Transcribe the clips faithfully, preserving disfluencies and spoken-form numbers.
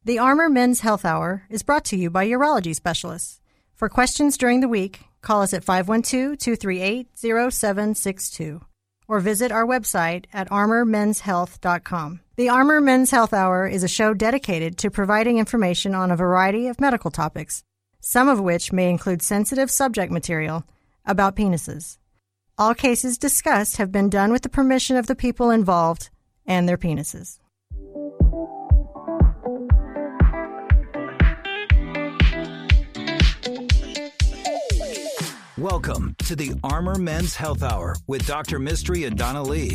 The Armor Men's Health Hour is brought to you by urology specialists. For questions during the week, call us at five one two, two three eight, zero seven six two or visit our website at armor mens health dot com. The Armor Men's Health Hour is a show dedicated to providing information on a variety of medical topics, some of which may include sensitive subject material about penises. All cases discussed have been done with the permission of the people involved and their penises. Welcome to the Armor Men's Health Hour with Doctor Mystery and Donna Lee.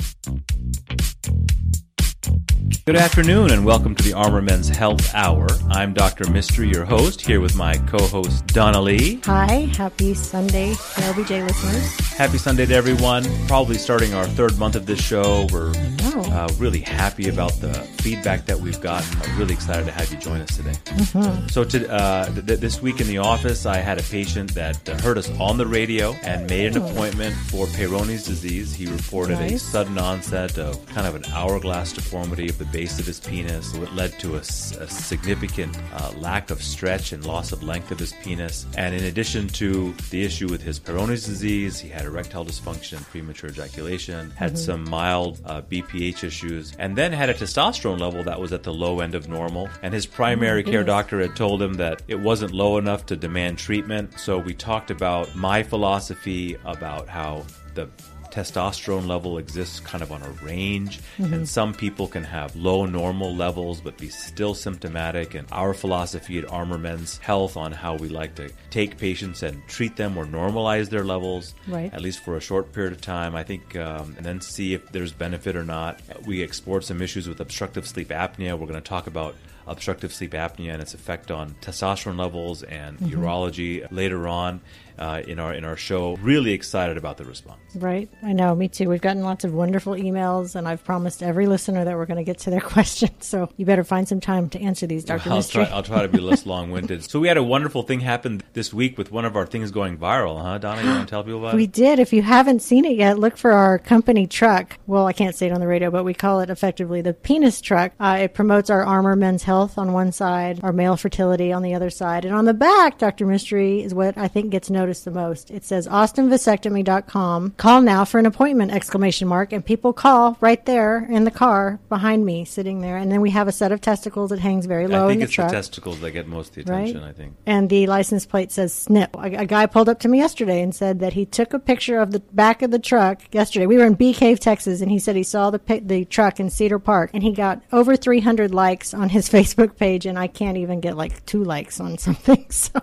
Good afternoon and welcome to the Armor Men's Health Hour. I'm Doctor Mystery, your host, here with my co-host Donna Lee. Hi, happy Sunday to L B J listeners. Happy Sunday to everyone. Probably starting our third month of this show. We're uh, really happy about the feedback that we've gotten. I'm really excited to have you join us today. Mm-hmm. So to, uh, th- th- this week in the office, I had a patient that uh, heard us on the radio and made an appointment for Peyronie's disease. He reported nice. a sudden onset of kind of an hourglass deformity of the base of his penis. So it led to a, a significant uh, lack of stretch and loss of length of his penis. And in addition to the issue with his Peyronie's disease, he had erectile dysfunction and premature ejaculation, had mm-hmm. some mild uh, B P H issues, and then had a testosterone level that was at the low end of normal. And his primary mm-hmm. care doctor had told him that it wasn't low enough to demand treatment. So we talked about my philosophy about how the testosterone level exists kind of on a range, mm-hmm. and some people can have low normal levels but be still symptomatic, and our philosophy at Armor Men's Health on how we like to take patients and treat them or normalize their levels, right. at least for a short period of time, I think, um, and then see if there's benefit or not. We explored some issues with obstructive sleep apnea. We're going to talk about obstructive sleep apnea and its effect on testosterone levels and mm-hmm. urology later on uh, in our in our show. Really excited about the response. Right. I know. Me too. We've gotten lots of wonderful emails, and I've promised every listener that we're going to get to their questions. So you better find some time to answer these, Doctor Well, I'll Mystery. Try, I'll try to be less long-winded. So we had a wonderful thing happen this week with one of our things going viral, huh, Donna? You want to tell people about we it? We did. If you haven't seen it yet, look for our company truck. Well, I can't say it on the radio, but we call it effectively the penis truck. Uh, it promotes our Armor Men's Health on one side, our male fertility on the other side. And on the back, Doctor Mystery, is what I think gets noticed the most. It says austin vasectomy dot com. Call now for an appointment, exclamation mark. And people call right there in the car behind me, sitting there. And then we have a set of testicles that hangs very low in the truck. I think it's the testicles that get most of the attention, right? I think. And the license plate says snip. A, a guy pulled up to me yesterday and said that he took a picture of the back of the truck yesterday. We were in Bee Cave, Texas, and he said he saw the the truck in Cedar Park, and he got over three hundred likes on his Facebook page, and I can't even get like two likes on something. So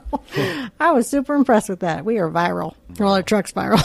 I was super impressed with that. We are viral. Well, our truck's viral.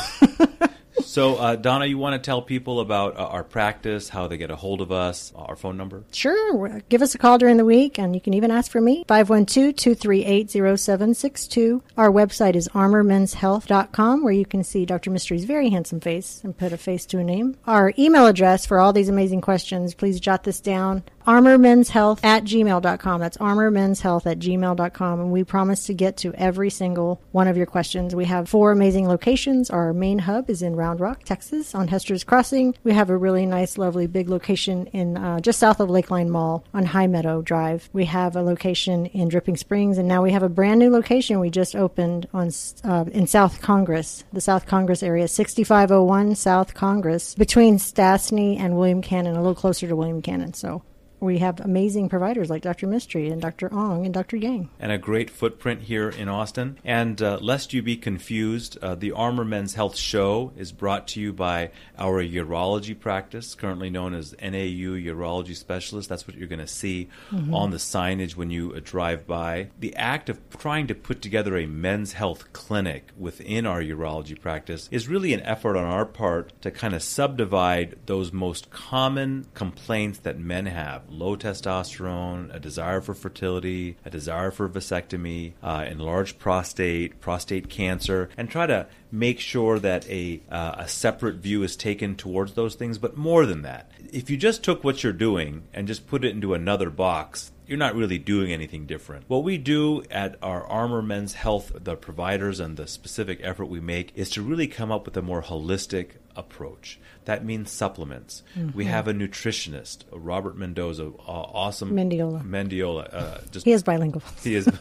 So, uh, Donna, you want to tell people about uh, our practice, how they get a hold of us, our phone number? Sure. Give us a call during the week, and you can even ask for me, five one two, two three eight, zero seven six two. Our website is armor mens health dot com, where you can see Doctor Mystery's very handsome face and put a face to a name. Our email address for all these amazing questions, please jot this down, armor mens health at gmail dot com. That's armor mens health at gmail dot com, and we promise to get to every single one of your questions. We have four amazing locations. Our main hub is in Round Rock, Texas, on Hester's Crossing. We have a really nice, lovely, big location in uh, just south of Lakeline Mall on High Meadow Drive. We have a location in Dripping Springs, and now we have a brand new location we just opened on uh, in South Congress, the South Congress area, sixty-five oh one South Congress, between Stastny and William Cannon, a little closer to William Cannon. So we have amazing providers like Doctor Mystery and Doctor Ong and Doctor Yang. And a great footprint here in Austin. And uh, lest you be confused, uh, the Armor Men's Health Show is brought to you by our urology practice, currently known as N A U Urology Specialist. That's what you're going to see mm-hmm. on the signage when you uh, drive by. The act of trying to put together a men's health clinic within our urology practice is really an effort on our part to kind of subdivide those most common complaints that men have. Low testosterone, a desire for fertility, a desire for vasectomy, uh, enlarged prostate, prostate cancer, and try to make sure that a uh, a separate view is taken towards those things. But more than that, if you just took what you're doing and just put it into another box, you're not really doing anything different. What we do at our Armor Men's Health, the providers and the specific effort we make, is to really come up with a more holistic approach. That means supplements. Mm-hmm. We have a nutritionist, Robert Mendoza, uh, awesome. Mendiola. Mendiola. Uh, just, he is bilingual. He is.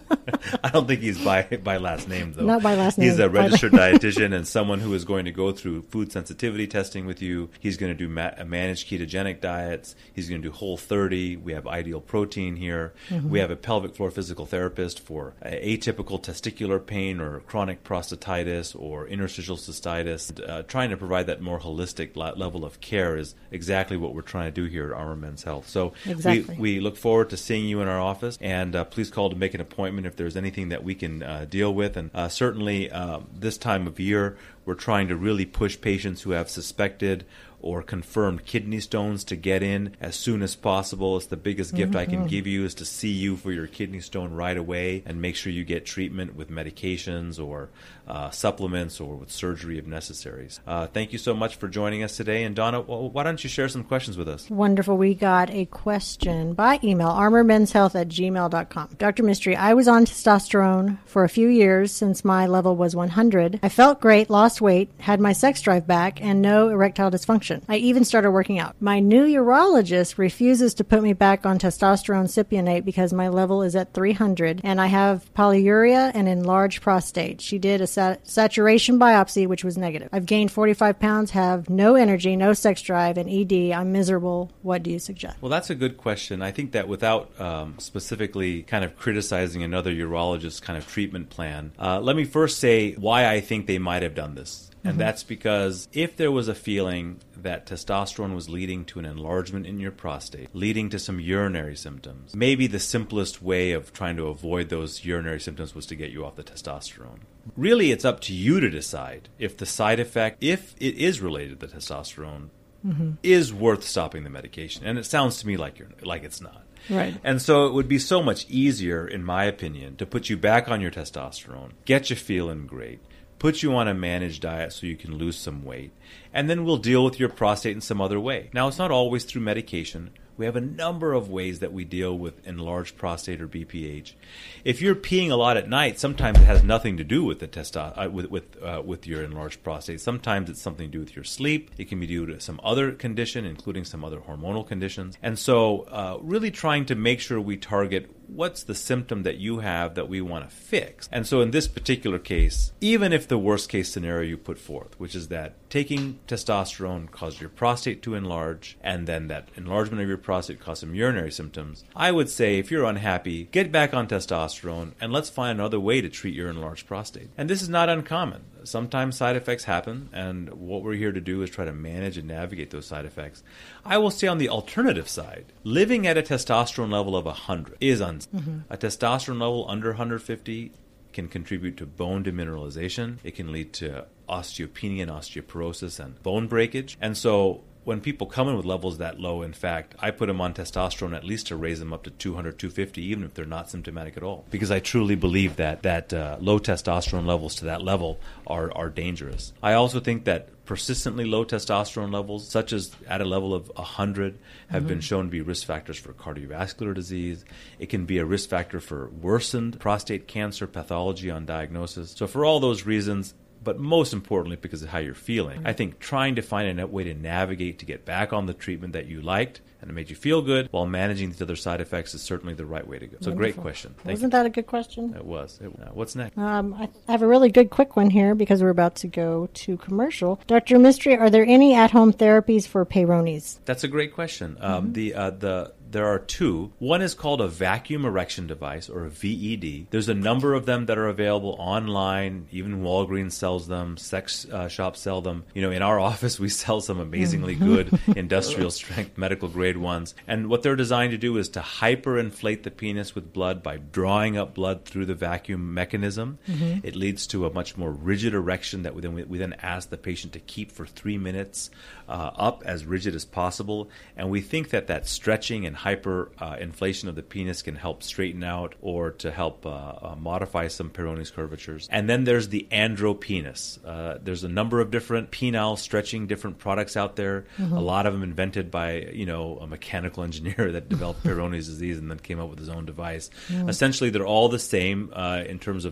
I don't think he's by by last name, though. Not by last name. He's a registered dietitian and someone who is going to go through food sensitivity testing with you. He's going to do ma- managed ketogenic diets. He's going to do Whole thirty. We have Ideal Protein here. Mm-hmm. We have a pelvic floor physical therapist for atypical testicular pain or chronic prostatitis or interstitial cystitis. Uh, trying to provide that more holistic level of care is exactly what we're trying to do here at Armor Men's Health. So exactly. we, we look forward to seeing you in our office, and uh, please call to make an appointment if there's anything that we can uh, deal with. And uh, certainly uh, this time of year, we're trying to really push patients who have suspected or confirmed kidney stones to get in as soon as possible. It's the biggest gift mm-hmm. I can give you is to see you for your kidney stone right away and make sure you get treatment with medications or uh, supplements or with surgery if necessary. Uh, thank you so much for joining us today. And Donna, well, why don't you share some questions with us? Wonderful. We got a question by email, armor men's health at gmail dot com. Doctor Mystery, I was on testosterone for a few years since my level was one hundred. I felt great, lost weight, had my sex drive back, and no erectile dysfunction. I even started working out. My new urologist refuses to put me back on testosterone cypionate because my level is at three hundred and I have polyuria and enlarged prostate. She did a sat- saturation biopsy, which was negative. I've gained forty-five pounds, have no energy, no sex drive, and E D. I'm miserable. What do you suggest? Well, that's a good question. I think that without um, specifically kind of criticizing another urologist's kind of treatment plan, uh, let me first say why I think they might have done this. And mm-hmm. that's because if there was a feeling that testosterone was leading to an enlargement in your prostate, leading to some urinary symptoms, maybe the simplest way of trying to avoid those urinary symptoms was to get you off the testosterone. Really, it's up to you to decide if the side effect, if it is related to testosterone, mm-hmm. is worth stopping the medication. And it sounds to me like you're like it's not. Right. And so it would be so much easier, in my opinion, to put you back on your testosterone, get you feeling great, put you on a managed diet so you can lose some weight, and then we'll deal with your prostate in some other way. Now, it's not always through medication. We have a number of ways that we deal with enlarged prostate or B P H. If you're peeing a lot at night, sometimes it has nothing to do with the testo- uh, with with, uh, with your enlarged prostate. Sometimes it's something to do with your sleep. It can be due to some other condition, including some other hormonal conditions. And so uh, really trying to make sure we target what's the symptom that you have that we want to fix. And so in this particular case, even if the worst case scenario you put forth, which is that taking testosterone caused your prostate to enlarge, and then that enlargement of your prostate caused some urinary symptoms, I would say if you're unhappy, get back on testosterone and let's find another way to treat your enlarged prostate. And this is not uncommon. Sometimes side effects happen, and what we're here to do is try to manage and navigate those side effects. I will say on the alternative side, living at a testosterone level of one hundred is unsafe. Mm-hmm. A testosterone level under one hundred fifty can contribute to bone demineralization. It can lead to osteopenia and osteoporosis and bone breakage. And so when people come in with levels that low, in fact, I put them on testosterone at least to raise them up to two hundred, two fifty, even if they're not symptomatic at all. Because I truly believe that that uh, low testosterone levels to that level are, are dangerous. I also think that persistently low testosterone levels, such as at a level of one hundred, have mm-hmm. been shown to be risk factors for cardiovascular disease. It can be a risk factor for worsened prostate cancer pathology on diagnosis. So for all those reasons, but most importantly because of how you're feeling, I think trying to find a way to navigate to get back on the treatment that you liked and it made you feel good while managing these other side effects is certainly the right way to go. So Wonderful. Great question. Thank Wasn't you. that a good question? It was. It, uh, what's next? Um, I have a really good quick one here because we're about to go to commercial. Doctor Mystery, are there any at-home therapies for Peyronie's? That's a great question. Um, Mm-hmm. The uh, the There are two. One is called a vacuum erection device, or a V E D. There's a number of them that are available online. Even Walgreens sells them. Sex uh, shops sell them. You know, in our office, we sell some amazingly good industrial strength medical grade ones. And what they're designed to do is to hyperinflate the penis with blood by drawing up blood through the vacuum mechanism. Mm-hmm. It leads to a much more rigid erection that we then, we then ask the patient to keep for three minutes uh, up as rigid as possible. And we think that that stretching and hyper uh, inflation of the penis can help straighten out or to help uh, uh, modify some Peyronie's curvatures. And then there's the andropenis. Uh, there's a number of different penile stretching different products out there. Mm-hmm. A lot of them invented by, you know, a mechanical engineer that developed Peyronie's disease and then came up with his own device. Mm. Essentially, they're all the same uh, in terms of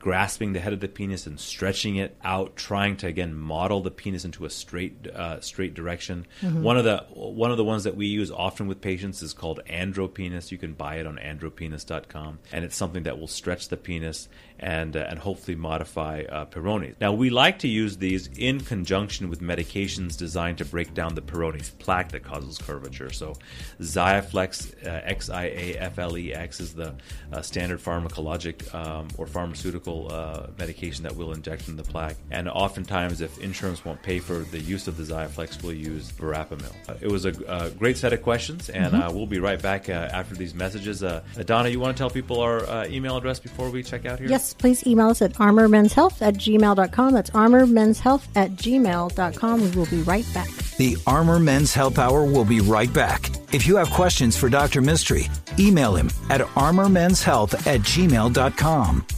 grasping the head of the penis and stretching it out, trying to again model the penis into a straight uh, straight direction. Mm-hmm. One of the one of the ones that we use often with patients is called andropenis. You can buy it on andropenis dot com, and it's something that will stretch the penis and uh, and hopefully modify uh, Peyronie's. Now, we like to use these in conjunction with medications designed to break down the Peyronie's plaque that causes curvature. So Xiaflex, uh, X I A F L E X, is the uh, standard pharmacologic um, or pharmaceutical uh, medication that we'll inject in the plaque. And oftentimes, if insurance won't pay for the use of the Xiaflex, we'll use Verapamil. Uh, it was a, a great set of questions, and mm-hmm. uh, we'll be right back uh, after these messages. Uh, Donna, you want to tell people our uh, email address before we check out here? Yes, please email us at armor men's health at gmail dot com. That's armor men's health at gmail dot com. We will be right back. The Armor Men's Health Hour will be right back. If you have questions for Doctor Mistry, email him at armor men's health at gmail dot com.